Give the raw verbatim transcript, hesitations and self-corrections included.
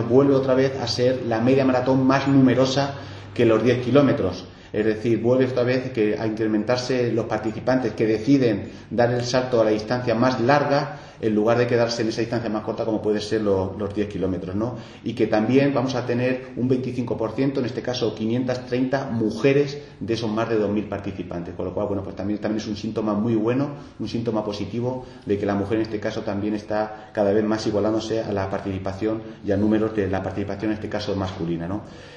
caso vuelve otra vez a ser la media maratón más numerosa que los diez kilómetros. Es decir, vuelve otra vez que a incrementarse los participantes que deciden dar el salto a la distancia más larga en lugar de quedarse en esa distancia más corta como puede ser los, los diez kilómetros, ¿no? Y que también vamos a tener un veinticinco por ciento, en este caso quinientas treinta mujeres de esos más de dos mil participantes, con lo cual, bueno, pues también, también es un síntoma muy bueno, un síntoma positivo de que la mujer en este caso también está cada vez más igualándose a la participación y a números de la participación en este caso masculina, ¿no?